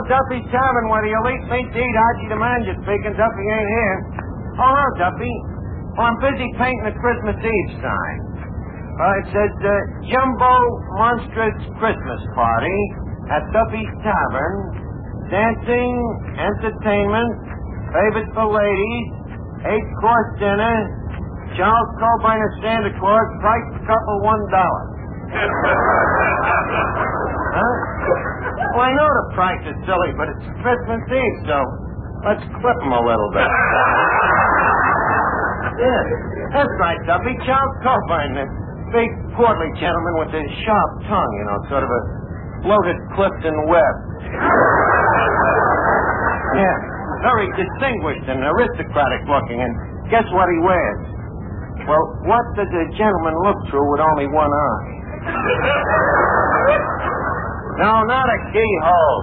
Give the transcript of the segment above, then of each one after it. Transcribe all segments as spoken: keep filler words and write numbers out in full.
Duffy's Tavern where the elite meet to eat. Archie the manager speaking. Duffy ain't here. Oh, hello, Duffy. Well, I'm busy painting the Christmas Eve sign. Uh, it says, uh, Jumbo Monstrous Christmas Party at Duffy's Tavern. Dancing, entertainment, favorites for ladies, eight-course dinner, Charles Cobain as Santa Claus, price per couple one dollar. Huh? Well, I know the price is silly, but it's Christmas Eve, so let's clip them a little bit. Yeah, that's right, Duffy. Charles Cobain, the big, portly gentleman with the sharp tongue, you know, sort of a bloated Clifton Webb. Yeah, very distinguished and aristocratic looking, and guess what he wears? Well, what does a gentleman look through with only one eye? No, not a keyhole.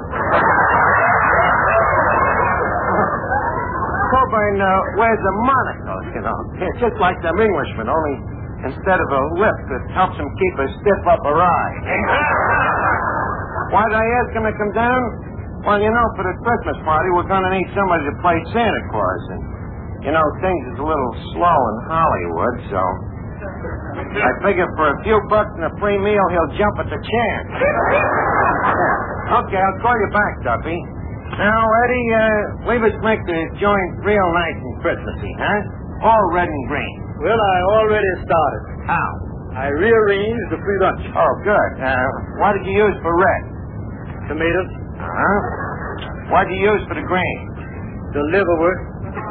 Cobain uh, wears a monocle, you know. It's just like them Englishmen, only instead of a lip, it helps him keep a stiff upper eye. Why did I ask him to come down? Well, you know, for the Christmas party, we're going to need somebody to play Santa Claus. And, you know, things is a little slow in Hollywood, so I figure for a few bucks and a free meal, he'll jump at the chance. Okay, I'll call you back, Duffy. Now, Eddie, uh, leave us make the joint real nice and Christmassy, huh? All red and green. Well, I already started. How? I rearranged the free lunch. Oh, good. Uh, what did you use for red? Tomatoes. Uh-huh. What did you use for the green? The liverwort.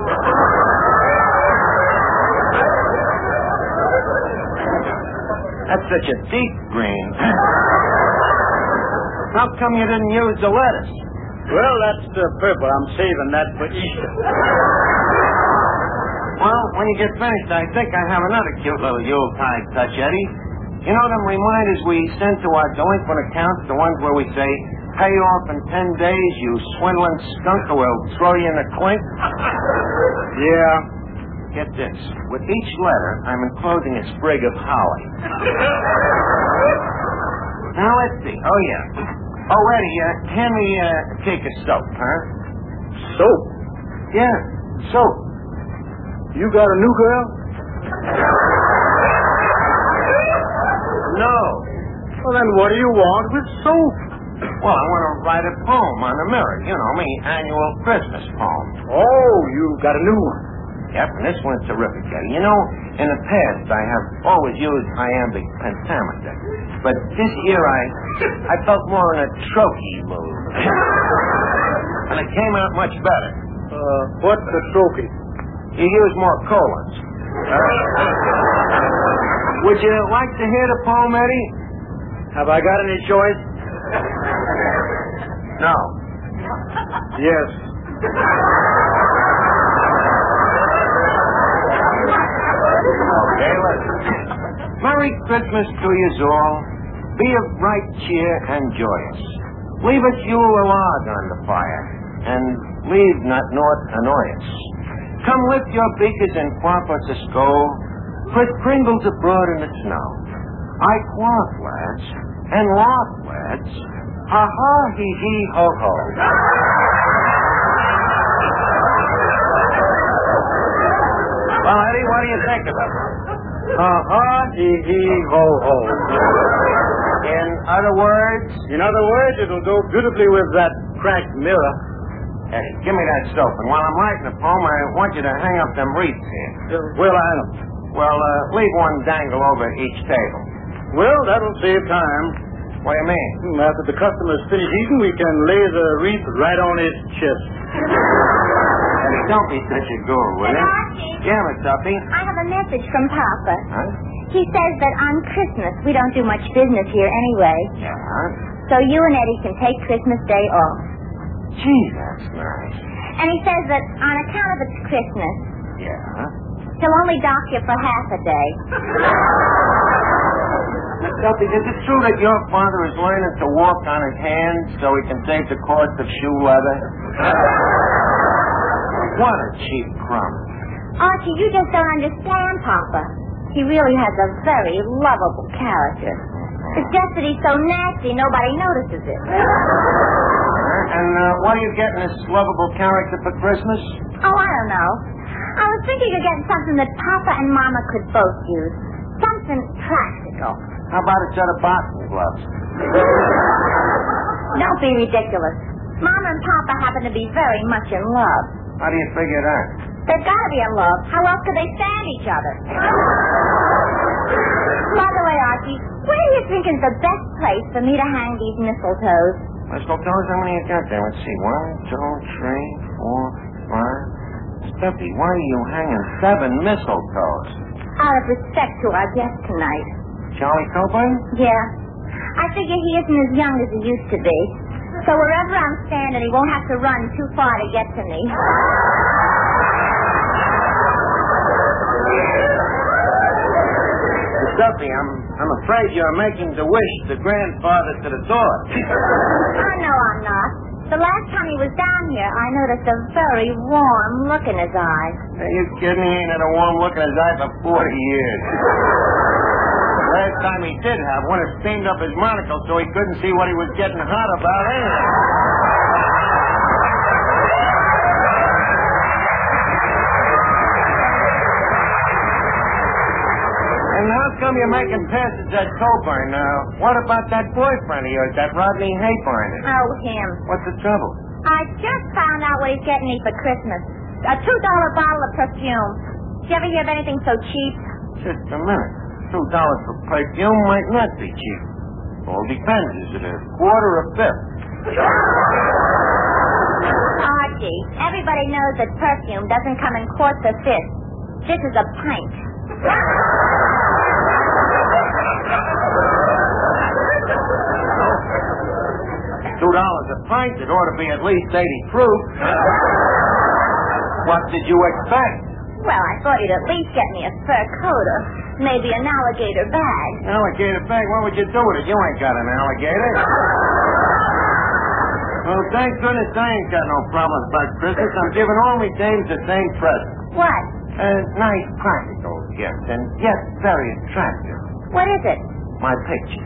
That's such a deep green. How come you didn't use the lettuce? Well, that's the purple. I'm saving that for Easter. Well, when you get finished, I think I have another cute little Yuletide touch, Eddie. You know them reminders we send to our delinquent accounts, the ones where we say, pay off in ten days, you swindling skunk, or we'll throw you in the clink? Yeah. Get this. With each letter, I'm enclosing a sprig of holly. Now, let's see. Oh, yeah. Oh, Eddie, uh, hand me uh, a cake of soap, huh? Soap? Yeah, soap. You got a new girl? No. Well, then what do you want with soap? Well, I want to write a poem on the mirror. You know, me annual Christmas poem. Oh, you got a new one. Yep, and this one's terrific, Eddie. You know, in the past, I have always used iambic pentameter. But this year, I I felt more in a trochee mood. And it came out much better. Uh, what's a trochee? You use more colons. Would you like to hear the poem, Eddie? Have I got any choice? No. Yes. Okay, listen. Merry Christmas to yous all. Be of right cheer and joyous. Leave us Yule a log on the fire, and leave not naught annoy us. Come lift your beakers and quaff us a skull. Put Pringles abroad in the snow. I quaff, lads, and laugh, lads. Ha ha, hee hee, ho ho. Well, Eddie, what do you think of it? Ha ha, hee hee, ho ho. In other words? In other words, it'll go beautifully with that cracked mirror. Eddie, give me that soap, and while I'm writing the poem, I want you to hang up them wreaths here. Uh, where'll I hang them? Well, uh, leave one dangle over each table. Well, that'll save time. What do you mean? Hmm, After the customer's finished eating, we can lay the wreath right on his chest. Eddie, don't be such a guru, will you? Yeah, Miss Duffy. I have a message from Papa. Huh? He says that on Christmas we don't do much business here anyway. Yeah. So you and Eddie can take Christmas Day off. Gee, that's nice. And he says that on account of it's Christmas, Yeah. he'll only dock you for half a day. Miss Duffy, is it true that your father is learning to walk on his hands so he can save the cost of shoe leather? What a cheap crumb. Archie, you just don't understand, Papa. He really has a very lovable character. It's just that he's so nasty, nobody notices it. Huh? And uh, what are you getting this lovable character for Christmas? Oh, I don't know. I was thinking of getting something that Papa and Mama could both use. Something practical. How about a set of boxing gloves? Don't be ridiculous. Mama and Papa happen to be very much in love. How do you figure that? They've got to be in love. How else could they stand each other? By the way, Archie, where do you think is the best place for me to hang these mistletoes? Mistletoes? How many you got there? Let's see. One, two, three, four, five. Stuffy, why are you hanging seven mistletoes? Out of respect to our guest tonight. Charlie Coburn? Yeah. I figure he isn't as young as he used to be. So wherever I'm standing, he won't have to run too far to get to me. Stuffy, I'm I'm afraid you're making the wish the grandfather to the door. I know I'm not. The last time he was down here, I noticed a very warm look in his eyes. Are you kidding? He ain't had a warm look in his eye for forty years. Last time he did have one, it steamed up his monocle so he couldn't see what he was getting hot about anyway. And how come you're making passes at Coburn now? What about that boyfriend of yours, that Rodney Haybarner? Oh, him. What's the trouble? I just found out what he's getting me for Christmas. A two dollar bottle of perfume. Did you ever hear of anything so cheap? Just a minute. Two dollars for perfume might not be cheap. All depends. Is it a quarter or a fifth? Archie, everybody knows that perfume doesn't come in quarts or fifths. This is a pint. Two dollars a pint, it ought to be at least eighty proof. What did you expect? Well, I thought you'd at least get me a fur coat or maybe an alligator bag. Alligator bag? What would you do with it? You ain't got an alligator. Well, thank goodness I ain't got no problems about Christmas. I'm giving all my dames the same present. What? A nice practical gift, and yet very attractive. What is it? My picture.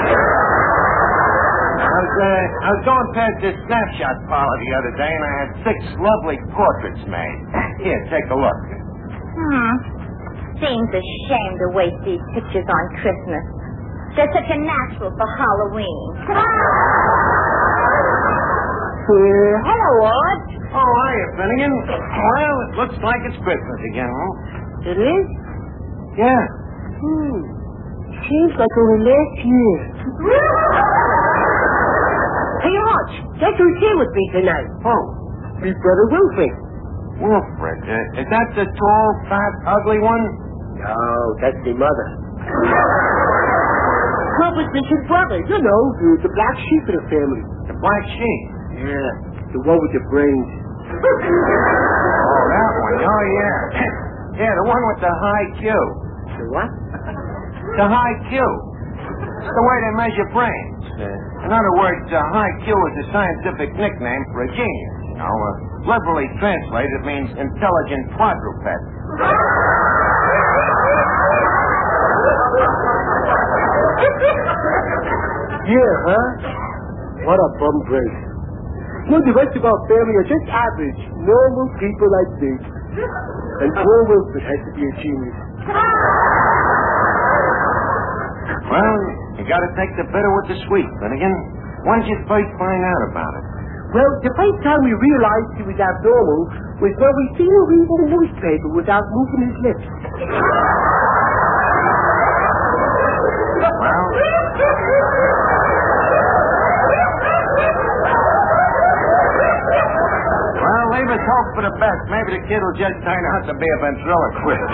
I was, uh, I was going past this snapshot parlor the other day, and I had six lovely portraits made. Here, take a look. Hmm. Seems a shame to waste these pictures on Christmas. They're such a natural for Halloween. Uh, hello, Art. Oh, hiya, Finnegan. Well, it looks like it's Christmas again, huh? It is? Yeah. Hmm. Seems like only last year. Hey, Arch, guess who's here with me tonight? Oh, My brother Wilfred. Wilfred. Uh, is that the tall, fat, ugly one? No, that's my mother. Wilfred's his brother, you know, the, the black sheep of the family. The black sheep? Yeah, the one with the brains. Oh, that one. Oh, yeah. Yeah, the one with the high Q. The what? The high Q. It's the way they measure brains. Uh, in other words, uh, high Q is a scientific nickname for a genius. You know, uh, liberally translated, it means intelligent quadruped. Yeah, huh? What a bum brain. You know, the rest of our family are just average, normal people like this. And poor Wilfred has to be a genius. Well, you gotta take the bitter with the sweet, Finnegan. When did you first find out about it? Well, the first time we realized he was abnormal was when we seen him reading the newspaper without moving his lips. Well... Well, leave us hope for the best. Maybe the kid will just turn out to be a ventriloquist.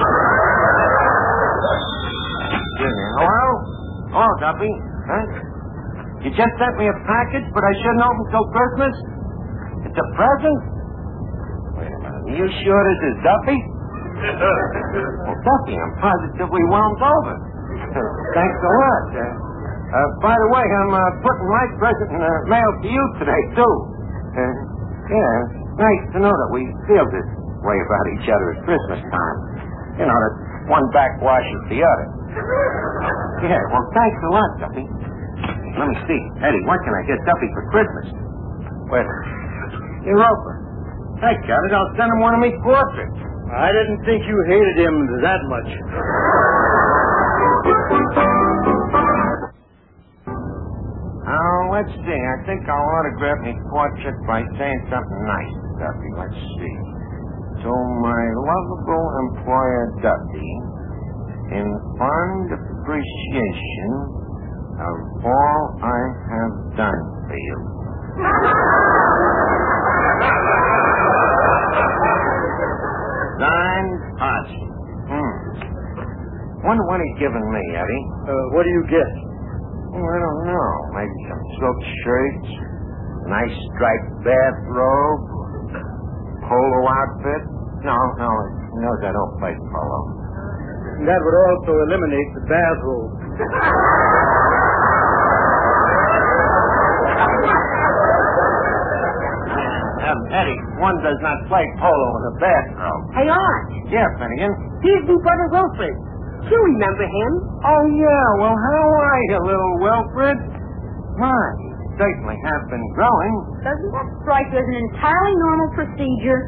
Excuse me. Hello? Hello, Duffy. Huh? You just sent me a package, but I shouldn't open till Christmas? It's a present? Wait a minute. Are you sure this is Duffy? Well, Duffy, I'm positively wound over. Thanks a lot. Uh, uh, by the way, I'm uh, putting my present in the mail to you today, too. Uh, yeah, nice to know that we feel this way about each other at Christmas time. You know, that one backwashes the other. Yeah, well, thanks a lot, Duffy. Let me see. Eddie, what can I get Duffy for Christmas? Wait. Hey, Roper. I got it. I'll send him one of me portraits. I didn't think you hated him that much. Oh, let's see. I think I'll autograph my portrait by saying something nice, Duffy. Let's see. To my lovable employer, Duffy, in fond appreciation of all I have done for you. Signed, Archie. Hmm. Wonder what he's giving me, Eddie. Uh, what do you get? Oh, I don't know. Maybe some silk shirts, nice striped bathrobe, polo outfit. No, no, he knows I don't play polo. That would also eliminate the bathrobe. Um, Eddie, one does not play polo in a bathrobe. Hey, Art. Yeah, Finnegan. Here's me brother Wilfred. You remember him? Oh, yeah. Well, how are you, little Wilfred? My, you certainly have been growing. Doesn't that strike you as an entirely normal procedure?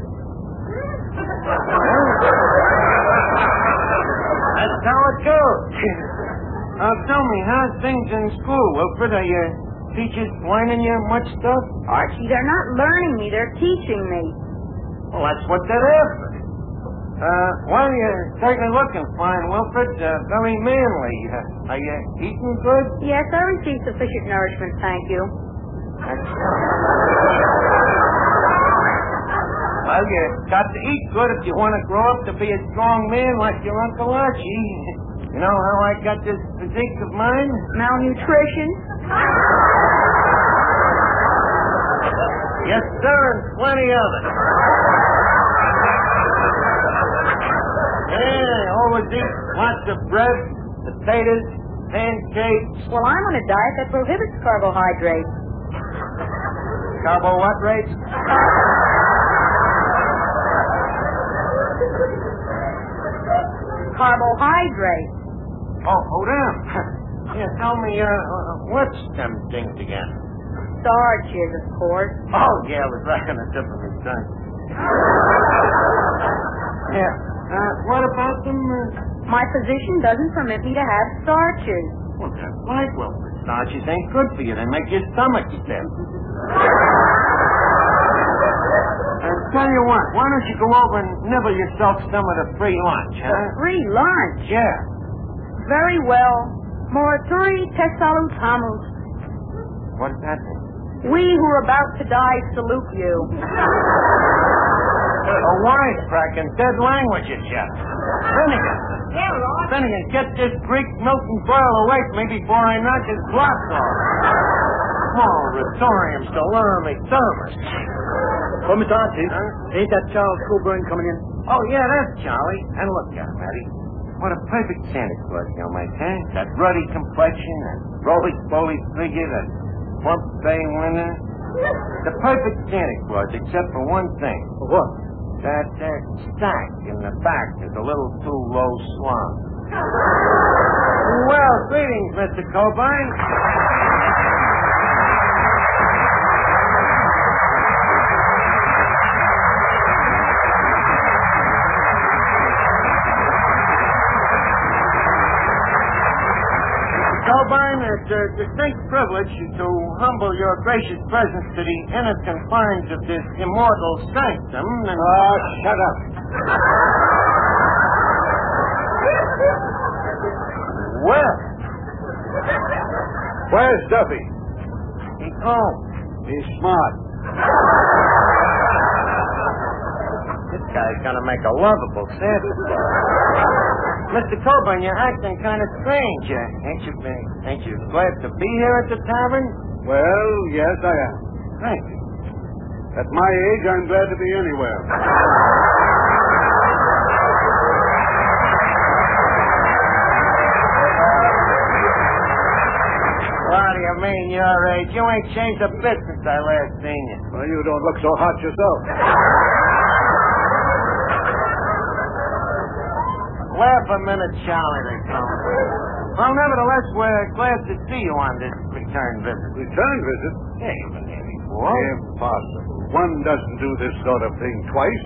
That's how it goes. Uh, tell me, how's things in school, Wilfred? Are your teachers learning you much stuff? Archie, they're not learning me. They're teaching me. Well, that's what they're after. Uh, well, you're certainly looking fine, Wilfred. Uh, very manly. Uh, are you eating good? Yes, I receive sufficient nourishment, thank you. Excellent. Well, you got to eat good if you want to grow up to be a strong man like your Uncle Archie. You know how I got this physique of mine? Malnutrition? Yes, sir, and plenty of it. Yeah, always eat lots of bread, potatoes, pancakes. Well, I'm on a diet that prohibits carbohydrates. Carbo what rates? Carbohydrates. Oh, oh, them. Yeah, tell me, uh, what's them things again? Starches, of course. Oh, yeah, it was right on the tip of my tongue. Yeah. Uh, what about them? Uh... My physician doesn't permit me to have starches. Well, that's right. Well, the starches ain't good for you. They make your stomach stiff. Uh, tell you what, why don't you go over and nibble yourself some of the free lunch, huh? A free lunch? Yeah. Very well. Morituri te salutamus. What does that mean? We who are about to die salute you. A wisecracking dead languages, yeah. Finnegan. Yeah, Lord. Finnegan, get this Greek Milton Boyle away from me before I knock his blocks off. Moratoriums to learn me service. Oh, Miss Archie, huh? Ain't that Charles Coburn coming in? Oh, yeah, that's Charlie. And look at him, Eddie. What a perfect Santa Claus you'll make, huh? That ruddy complexion, that roly-poly figure, that plump bay winner. The perfect Santa Claus, except for one thing. What? That uh, stack in the back is a little too low slung. Well, greetings, Mister Coburn. Coburn, it's a distinct privilege to humble your gracious presence to the inner confines of this immortal sanctum. And... Oh, shut up. Well, Where's Duffy? he's home. He's smart. This guy's gonna make a lovable Santa. Mister Coburn, you're acting kind of strange. Uh, ain't you uh, ain't you glad to be here at the tavern? Well, yes, I am. Thank you. At my age, I'm glad to be anywhere. What do you mean, your age? You ain't changed a bit since I last seen you. Well, you don't look so hot yourself. Laugh a minute, Charlie, they call me. Well, nevertheless, we're glad to see you on this return visit. Return visit? Yeah, you've been here before. fool. Impossible. One doesn't do this sort of thing twice.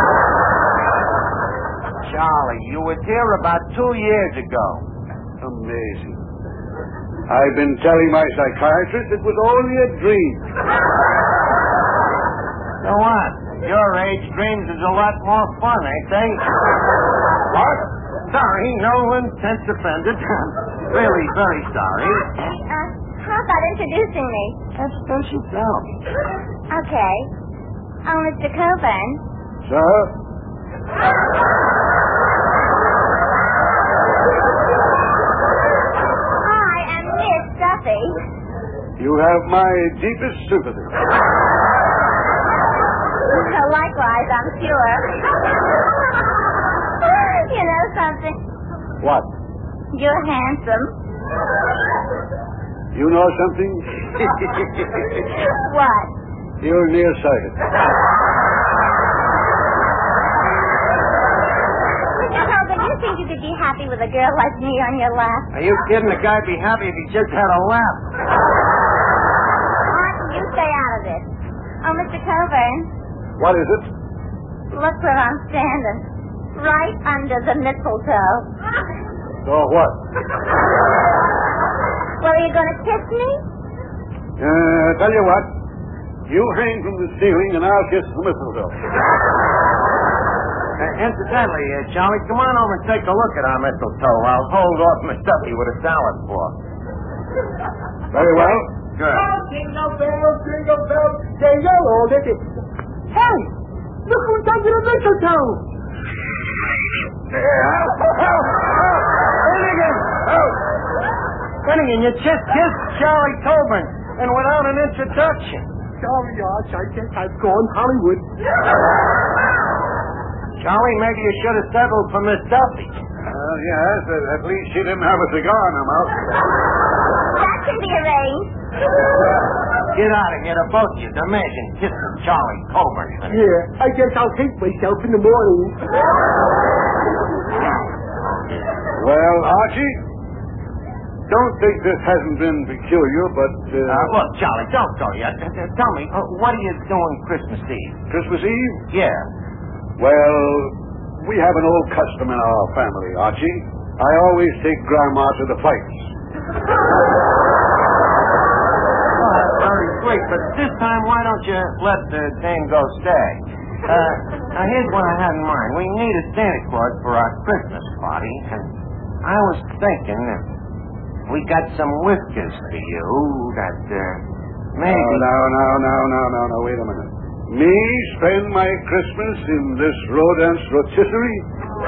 Charlie, you were here about two years ago. Amazing. I've been telling my psychiatrist it was only a dream. So what? Your age, dreams is a lot more fun, ain't they? What? Sorry, no intent offended. I'm really very sorry. Uh, how about introducing me? Introduce yourself. Okay. Oh, Mister Coburn. Sir? I am Miss Duffy. You have my deepest sympathy. So likewise, I'm sure. You know something? What? You're handsome. You know something? What? You're nearsighted. Mister Coburn, you think you could be happy with a girl like me on your lap? Are you kidding? The guy'd be happy if he just had a lap. Martin, you stay out of this. Oh, Mister Coburn, What is it? look where I'm standing. Right under the mistletoe. So what? Well, are you going to kiss me? Uh, tell you what. You hang from the ceiling and I'll kiss the mistletoe. Uh, incidentally, uh, Charlie, come on over and take a look at our mistletoe. I'll hold off Miss Duffy with a salad fork. Very well. Good. Oh, jingle bells, jingle bells, jingle all the way. Hey, look who's under the mistletoe. Help! Help! Help! Finnegan! Help! Finnegan, you just kissed Charlie Coburn, and without an introduction. Sorry, Arch, I guess I've gone Hollywood. Charlie, maybe you should have settled for Miss Duffy. Uh, yes, at, at least she didn't have a cigar in her mouth. That can be arranged. Get out of here, the both of you. Imagine kissing Charlie Coburn. Yeah, I guess I'll hate myself in the morning. Well, Archie, don't think this hasn't been peculiar, but... Uh, Uh, look, Charlie, don't go yet. Uh, uh, tell me, uh, what are you doing Christmas Eve? Christmas Eve? Yeah. Well, we have an old custom in our family, Archie. I always take Grandma to the fights. Well, that's very sweet, but this time, why don't you let the dame go stay? Uh, now, here's what I had in mind. We need a Santa Claus for our Christmas party, and I was thinking if we got some whiskers for you that, uh, maybe... No, no, no, no, no, no, no, wait a minute. Me spend my Christmas in this Rodance rotisserie?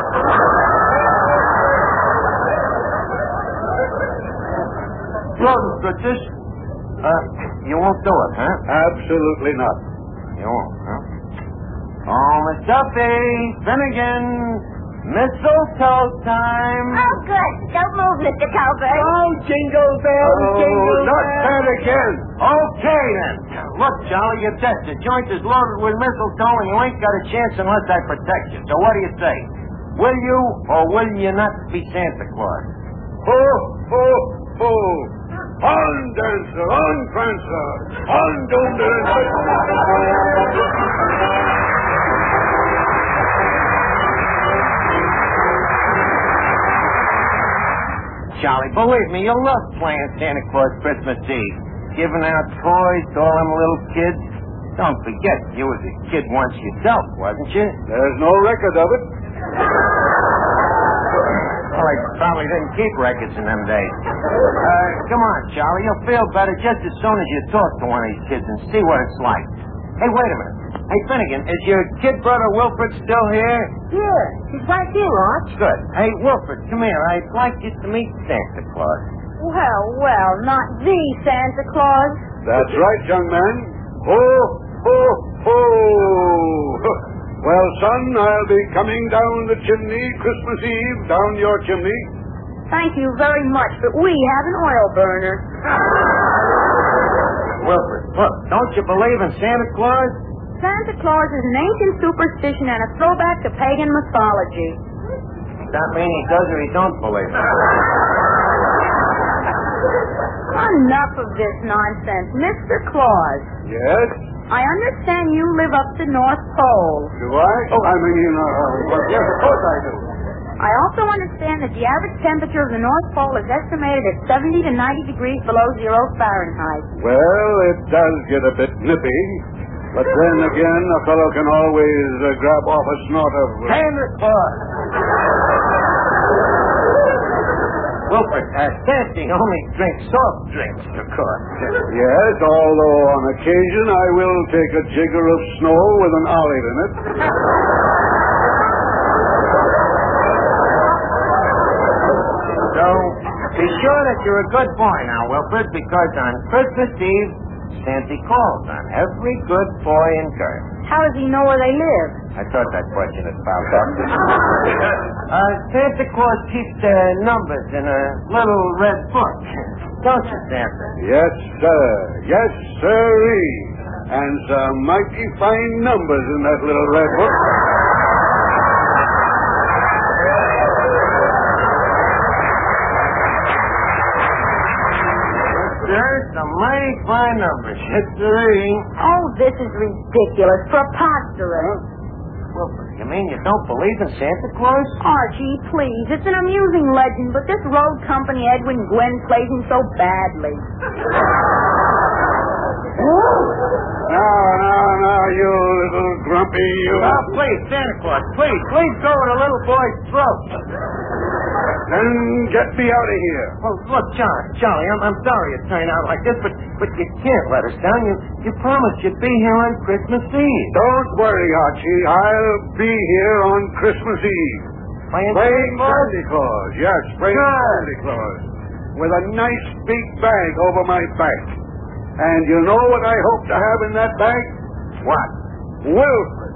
Lotus, British. Uh, you won't do it, huh? Absolutely not. You won't, huh? Oh, Miss Duffy, Finnegan, mistletoe time. Oh, good. Don't move, Mister Coburn. Oh, jingle bells, Oh, jingle not bells. that again. Okay, then. Look, Charlie, you're dead. The joint is loaded with mistletoe, and you ain't got a chance unless I protect you. So what do you say? Will you or will you not be Santa Claus? Ho, ho, ho. On, dancer, on, prancer. On, don't dancer. Charlie, believe me, you love playing Santa Claus Christmas Eve. Giving out toys to all them little kids. Don't forget, you was a kid once yourself, wasn't you? There's no record of it. Well, I probably didn't keep records in them days. Uh, come on, Charlie. You'll feel better just as soon as you talk to one of these kids and see what it's like. Hey, wait a minute. Hey, Finnegan, is your kid brother Wilfred still here? Yeah, he's right here, Arch. Good. Hey, Wilfred, come here. I'd like you to meet Santa Claus. Well, well, not the Santa Claus. That's right, young man. Ho, ho, ho. Well, son, I'll be coming down the chimney Christmas Eve, down your chimney. Thank you very much, but we have an oil burner. Wilfred, look, don't you believe in Santa Claus? Santa Claus is an ancient superstition and a throwback to pagan mythology. That mean he does or he don't believe it? Enough of this nonsense. Mister Claus, Yes? I understand you live up the North Pole. Do I? Oh, I mean, uh, well, yes, of course I do. I also understand that the average temperature of the North Pole is estimated at seventy to ninety degrees below zero Fahrenheit. Well, it does get a bit nippy. But then again, a fellow can always uh, grab off a snort of... Uh, Santa Claus. Wilfred, uh, Santy only drinks soft drinks, of course. Yes, although on occasion I will take a jigger of snow with an olive in it. So, be sure that you're a good boy now, Wilfred, because on Christmas Eve, Santa calls on every good boy in Girl. How does he know where they live? I thought that question had popped up. uh, Santa Claus keeps the numbers in a little red book. Don't you, Santa? Yes, sir. Yes, sirree. And some mighty fine numbers in that little red book. There's some mighty fine numbers. Yes, sirree. Oh, this is ridiculous. Preposterous. Wilfred, you mean you don't believe in Santa Claus? Archie, please. It's an amusing legend, but this road company Edwin Gwen plays him so badly. Now, now, now, you little grumpy, you... Oh, please, Santa Claus, please, please go to the little boy's throat. Then get me out of here. Oh, look, Charlie, Charlie, I'm, I'm sorry it turned out like this, but but you can't let us down. You you promised you'd be here on Christmas Eve. Don't worry, Archie. I'll be here on Christmas Eve. Playing Playing Santa Claus? Santa Claus. Yes, playing Good. Santa Claus. With a nice big bag over my back. And you know what I hope to have in that bag? What? Wilfred.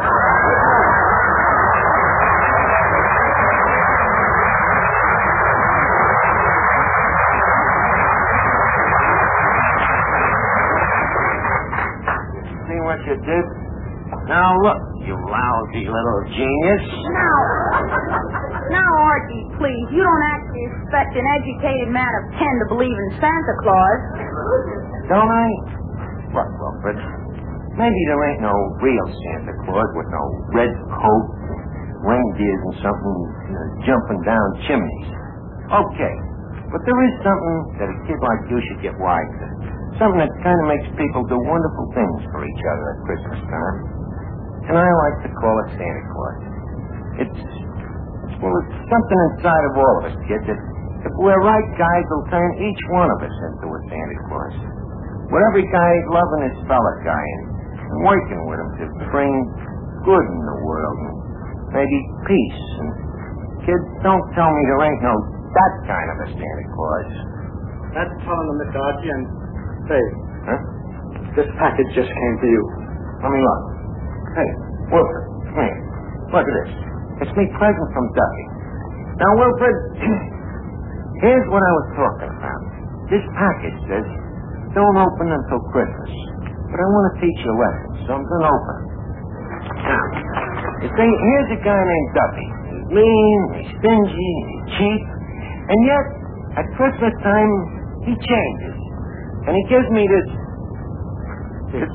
See what you did? Now look, you lousy little genius. Now, now, Archie, please. You don't actually expect an educated man of ten to believe in Santa Claus. Don't I? Look, Wilfred, maybe there ain't no real Santa Claus with no red coat, reindeers and something you know, jumping down chimneys. Okay, but there is something that a kid like you should get wise to. Something that kind of makes people do wonderful things for each other at Christmas time. And I like to call it Santa Claus. It's, well, it's something inside of all of us, kid, that if we're right guys, will turn each one of us into a Santa Claus. With every guy loving his fellow guy and, and working with him to bring good in the world and maybe peace. And kids, don't tell me there ain't no that kind of a Santa Claus. That's telling them, Mister Archie, and say, Huh? this package just came to you. Let me look. Hey, Wilfred, come here. Look at this. It's me present from Duffy. Now, Wilfred, here's what I was talking about. This package says, don't open until Christmas. But I want to teach you a lesson, so I'm going to open it. Now, you see, here's a guy named Duffy. He's mean, he's stingy, he's cheap. And yet, at Christmas time, he changes. And he gives me this... this...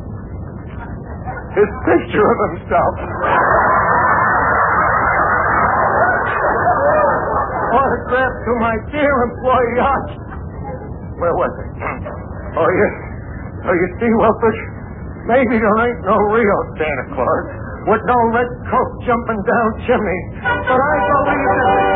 this picture of himself. Autograph to my dear employee, Archie. Where was it? Oh, you, oh, you see, Wilfred, maybe there ain't no real Santa Claus with no red coat jumping down chimneys, but I believe that...